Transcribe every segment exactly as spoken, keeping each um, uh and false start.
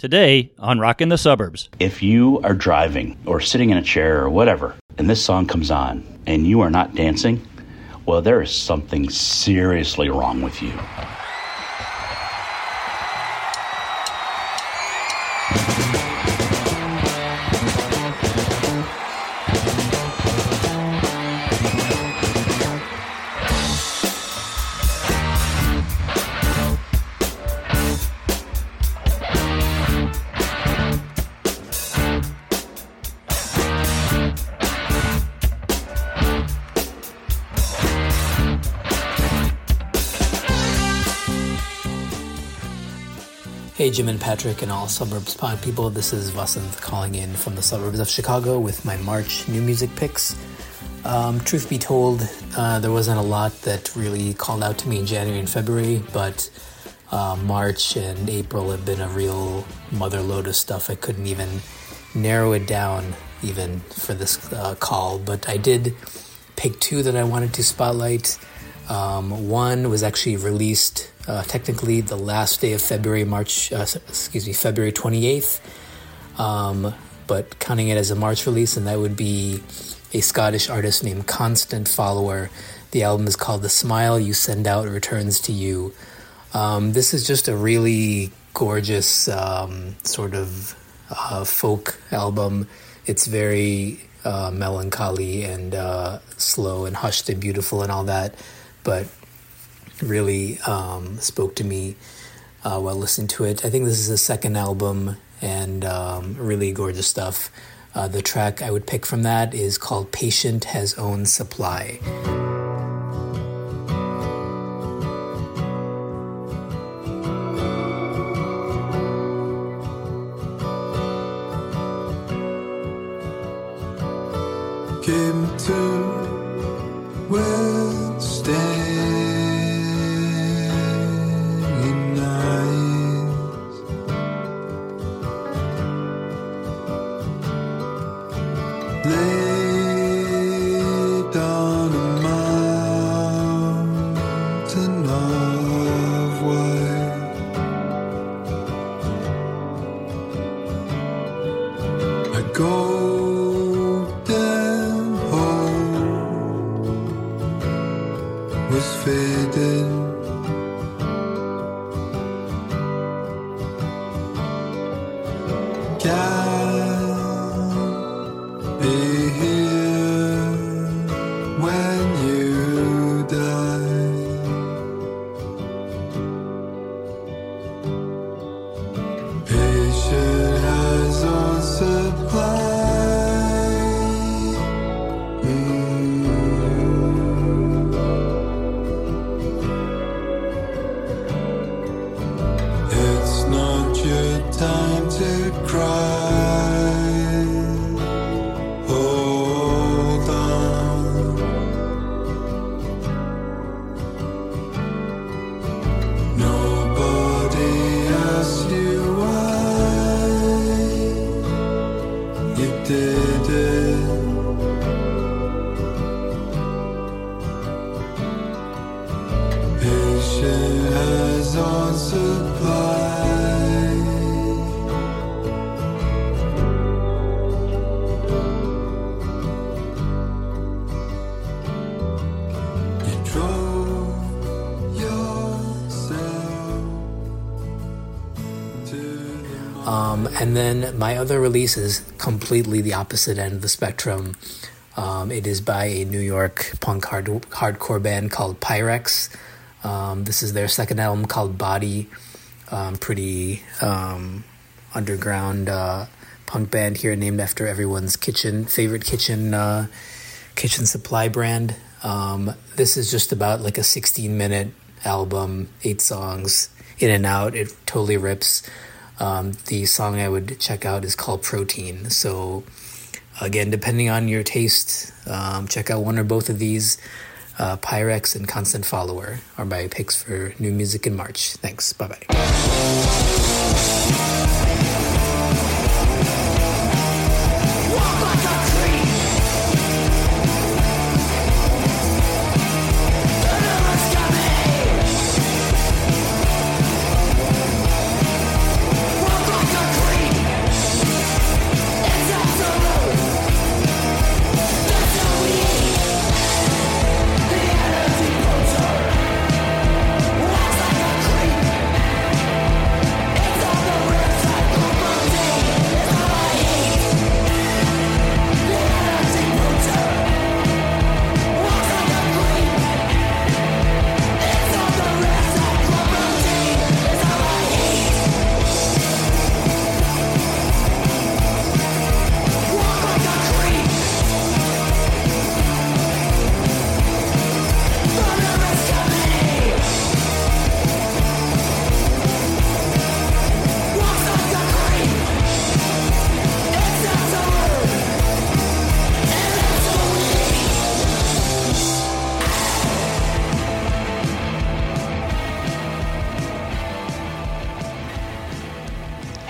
Today on Rockin' the Suburbs. If you are driving or sitting in a chair or whatever, and this song comes on and you are not dancing, well, there is something seriously wrong with you. Hey, Jim and Patrick and all Suburbs Pod people, this is Vasant calling in from the suburbs of Chicago with my March new music picks. Um, truth be told, uh, there wasn't a lot that really called out to me in January and February, but uh, March and April have been a real motherload of stuff. I couldn't even narrow it down even for this uh, call, but I did pick two that I wanted to spotlight. Um, one was actually released uh, technically the last day of February, March, uh, excuse me, February twenty-eighth, um, but counting it as a March release, and that would be a Scottish artist named Constant Follower. The album is called The Smile You Send Out Returns to You. Um, this is just a really gorgeous um, sort of uh, folk album. It's very uh, melancholy and uh, slow and hushed and beautiful and all that, but really um, spoke to me uh, while listening to it. I think this is the second album and um, really gorgeous stuff. Uh, the track I would pick from that is called Patient Has Own Supply. Came to withstand laid on a mountain of white. A golden hope was fading. Um, and then my other release is completely the opposite end of the spectrum. Um, it is by a New York punk hard, hardcore band called Pyrex. Um, this is their second album called Body. Um, pretty um, underground uh, punk band here, named after everyone's kitchen favorite kitchen uh, kitchen supply brand. Um, this is just about like a sixteen minute album, eight songs, in and out. It totally rips. Um, the song I would check out is called Protein. So again, depending on your taste, um, check out one or both of these. Uh, Pyrex and Constant Follower are my picks for new music in March. Thanks. Bye-bye. Walk like a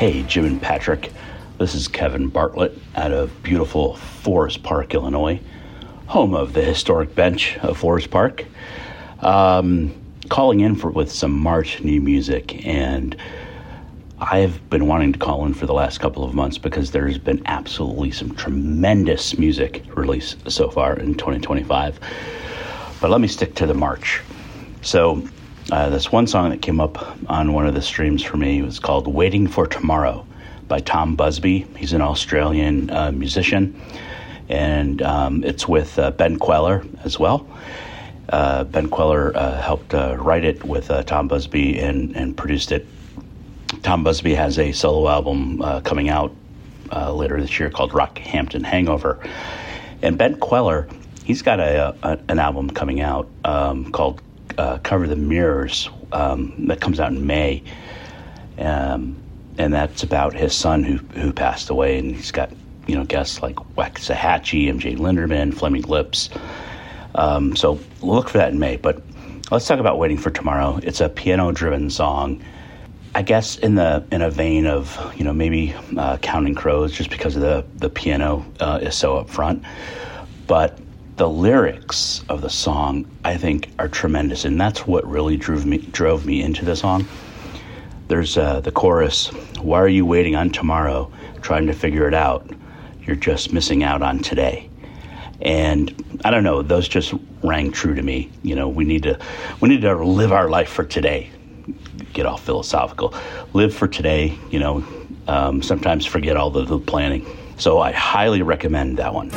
Hey, Jim and Patrick. This is Kevin Bartlett out of beautiful Forest Park, Illinois, home of the historic bench of Forest Park. Um, calling in for with some March new music, and I've been wanting to call in for the last couple of months because there's been absolutely some tremendous music released so far in twenty twenty-five. But let me stick to the March. So uh, this one song that came up on one of the streams for me was called Waiting for Tomorrow by Tom Busby. He's an Australian uh, musician, and um, it's with uh, Ben Kweller as well. Uh, Ben Kweller uh, helped uh, write it with uh, Tom Busby and, and produced it. Tom Busby has a solo album uh, coming out uh, later this year called Rockhampton Hangover. And Ben Kweller, he's got a, a an album coming out um, called uh, Cover the Mirrors um, that comes out in May. Um, and that's about his son who who passed away. And he's got, you know, guests like Waxahachie, M J Linderman, Fleming Lips. Um, so look for that in May. But let's talk about Waiting for Tomorrow. It's a piano-driven song, I guess in the in a vein of, you know, maybe uh, Counting Crows, just because of the, the piano uh, is so up front. But the lyrics of the song, I think, are tremendous. And that's what really drove me, drove me into the song. There's uh, the chorus, "Why are you waiting on tomorrow, trying to figure it out? You're just missing out on today." And I don't know, those just rang true to me. You know, we need to we need to live our life for today. Get all philosophical. Live for today, you know, um, sometimes forget all the, the planning. So I highly recommend that one.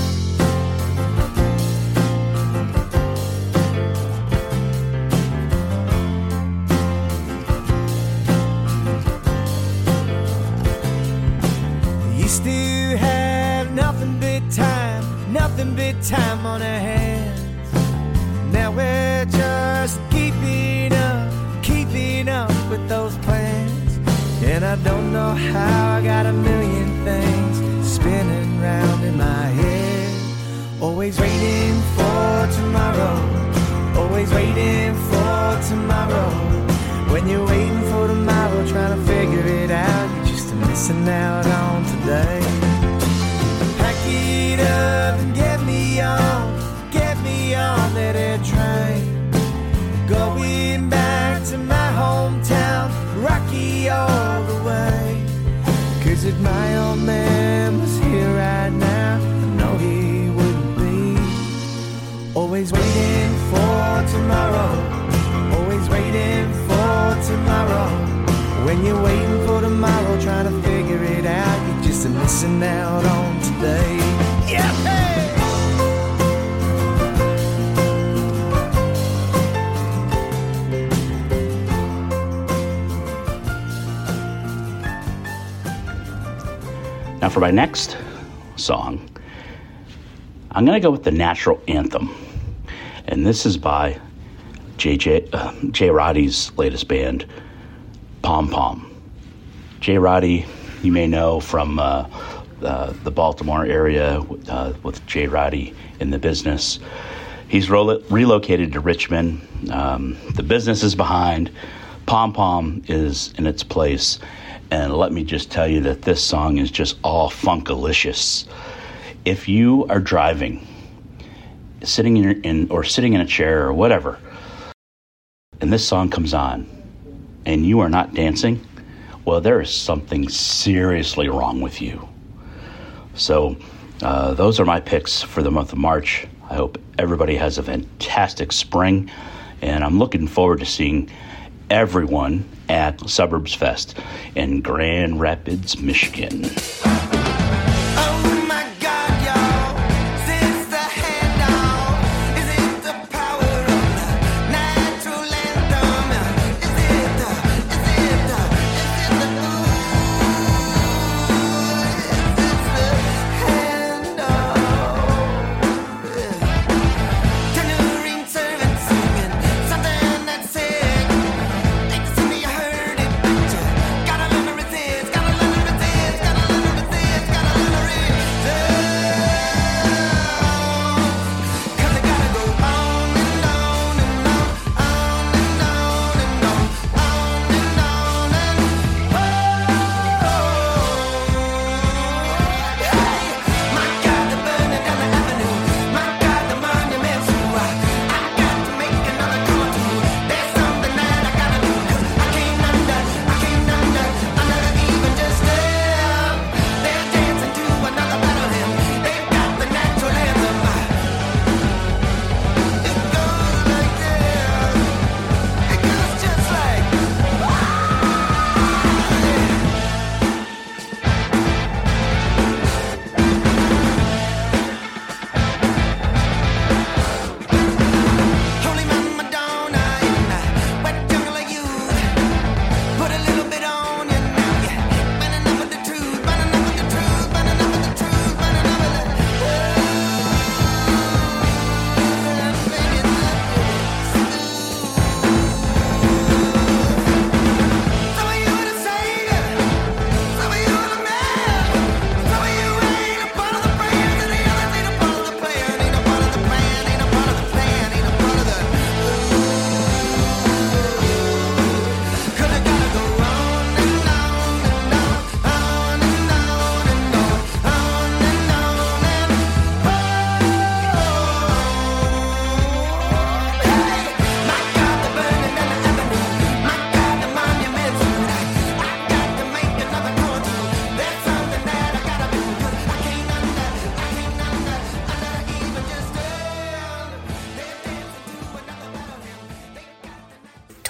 Used to have nothing but time, nothing but time on our hands. Now we're just keeping up, keeping up with those plans. And I don't know how I got a million things spinning round in my head. Always waiting for tomorrow, always waiting for tomorrow. When you're waiting for tomorrow, trying to figure it out, you're just missing out on today. Pack it up and get me on, get me on that air train. Going back to my hometown, Rocky all the way. Cause if my old man was here right now, I know he wouldn't be. Always waiting for tomorrow, always waiting for tomorrow. When you're waiting for tomorrow, trying to figure it out, you're just missing out on today. Yeah, hey! Now for my next song, I'm going to go with the Natural Anthem. And this is by J J, uh, Jay Roddy's latest band, Pom Pom. Jay Roddy, you may know from uh, uh, the Baltimore area uh, with Jay Roddy in the Business. He's ro- relocated to Richmond. Um, the Business is behind. Pom Pom is in its place. And let me just tell you that this song is just all funkalicious. If you are driving, sitting in, in or sitting in a chair or whatever, and this song comes on, and you are not dancing, well, there is something seriously wrong with you. So uh, those are my picks for the month of March. I hope everybody has a fantastic spring, and I'm looking forward to seeing everyone at Suburbs Fest in Grand Rapids, Michigan. Gotta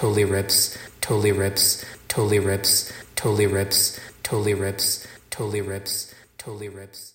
totally rips, totally rips, totally rips, totally rips, totally rips, totally rips, totally rips.